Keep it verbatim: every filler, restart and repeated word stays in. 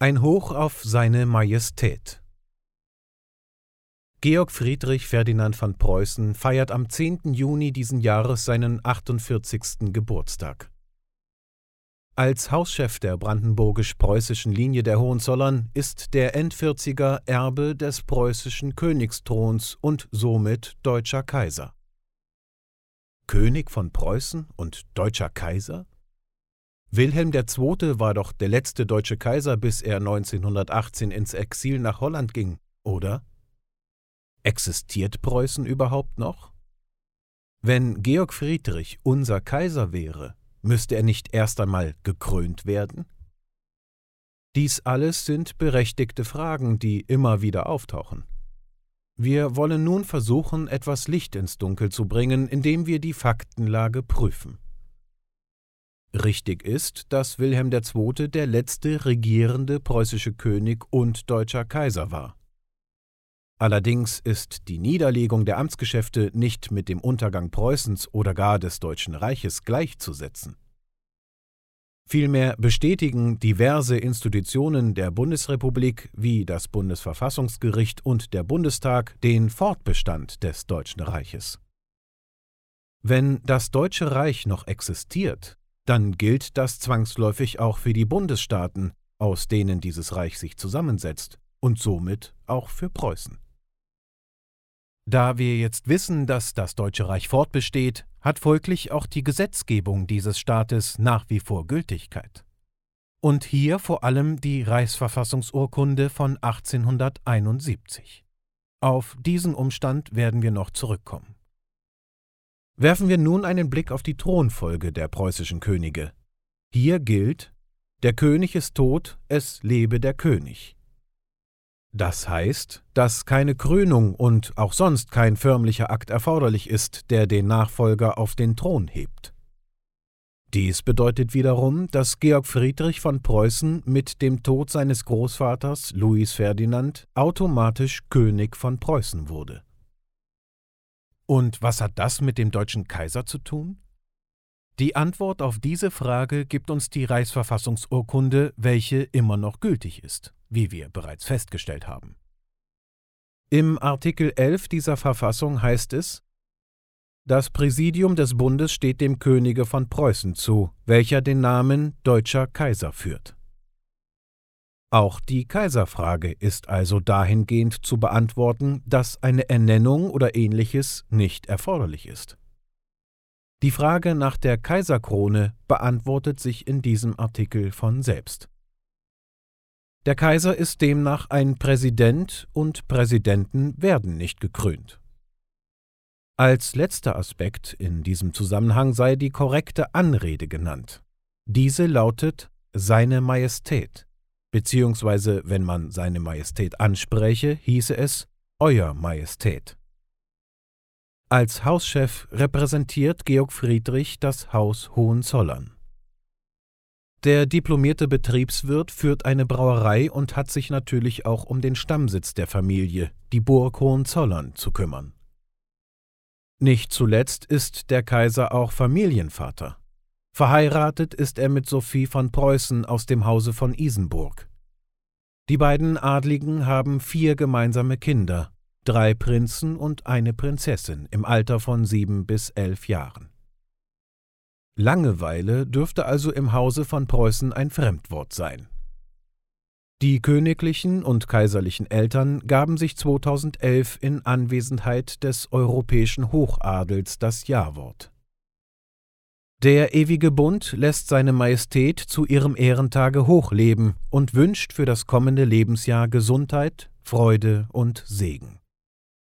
Ein Hoch auf seine Majestät. Georg Friedrich Ferdinand von Preußen feiert am zehnten Juni diesen Jahres seinen achtundvierzigsten Geburtstag. Als Hauschef der brandenburgisch-preußischen Linie der Hohenzollern ist der Endvierziger Erbe des preußischen Königsthrons und somit deutscher Kaiser. König von Preußen und deutscher Kaiser? Wilhelm der Zweite war doch der letzte deutsche Kaiser, bis er neunzehnhundertachtzehn ins Exil nach Holland ging, oder? Existiert Preußen überhaupt noch? Wenn Georg Friedrich unser Kaiser wäre, müsste er nicht erst einmal gekrönt werden? Dies alles sind berechtigte Fragen, die immer wieder auftauchen. Wir wollen nun versuchen, etwas Licht ins Dunkel zu bringen, indem wir die Faktenlage prüfen. Richtig ist, dass Wilhelm der Zweite der letzte regierende preußische König und deutscher Kaiser war. Allerdings ist die Niederlegung der Amtsgeschäfte nicht mit dem Untergang Preußens oder gar des Deutschen Reiches gleichzusetzen. Vielmehr bestätigen diverse Institutionen der Bundesrepublik wie das Bundesverfassungsgericht und der Bundestag den Fortbestand des Deutschen Reiches. Wenn das Deutsche Reich noch existiert, dann gilt das zwangsläufig auch für die Bundesstaaten, aus denen dieses Reich sich zusammensetzt, und somit auch für Preußen. Da wir jetzt wissen, dass das Deutsche Reich fortbesteht, hat folglich auch die Gesetzgebung dieses Staates nach wie vor Gültigkeit. Und hier vor allem die Reichsverfassungsurkunde von achtzehnhunderteinundsiebzig. Auf diesen Umstand werden wir noch zurückkommen. Werfen wir nun einen Blick auf die Thronfolge der preußischen Könige. Hier gilt: Der König ist tot, es lebe der König. Das heißt, dass keine Krönung und auch sonst kein förmlicher Akt erforderlich ist, der den Nachfolger auf den Thron hebt. Dies bedeutet wiederum, dass Georg Friedrich von Preußen mit dem Tod seines Großvaters Louis Ferdinand automatisch König von Preußen wurde. Und was hat das mit dem deutschen Kaiser zu tun? Die Antwort auf diese Frage gibt uns die Reichsverfassungsurkunde, welche immer noch gültig ist, wie wir bereits festgestellt haben. Im Artikel elf dieser Verfassung heißt es: Das Präsidium des Bundes steht dem Könige von Preußen zu, welcher den Namen Deutscher Kaiser führt. Auch die Kaiserfrage ist also dahingehend zu beantworten, dass eine Ernennung oder Ähnliches nicht erforderlich ist. Die Frage nach der Kaiserkrone beantwortet sich in diesem Artikel von selbst. Der Kaiser ist demnach ein Präsident und Präsidenten werden nicht gekrönt. Als letzter Aspekt in diesem Zusammenhang sei die korrekte Anrede genannt. Diese lautet Seine Majestät, beziehungsweise wenn man Seine Majestät anspräche, hieße es Euer Majestät. Als Hauschef repräsentiert Georg Friedrich das Haus Hohenzollern. Der diplomierte Betriebswirt führt eine Brauerei und hat sich natürlich auch um den Stammsitz der Familie, die Burg Hohenzollern, zu kümmern. Nicht zuletzt ist der Kaiser auch Familienvater. Verheiratet ist er mit Sophie von Preußen aus dem Hause von Isenburg. Die beiden Adligen haben vier gemeinsame Kinder, drei Prinzen und eine Prinzessin im Alter von sieben bis elf Jahren. Langeweile dürfte also im Hause von Preußen ein Fremdwort sein. Die königlichen und kaiserlichen Eltern gaben sich zweitausendelf in Anwesenheit des europäischen Hochadels das Ja-Wort. Der ewige Bund lässt seine Majestät zu ihrem Ehrentage hochleben und wünscht für das kommende Lebensjahr Gesundheit, Freude und Segen.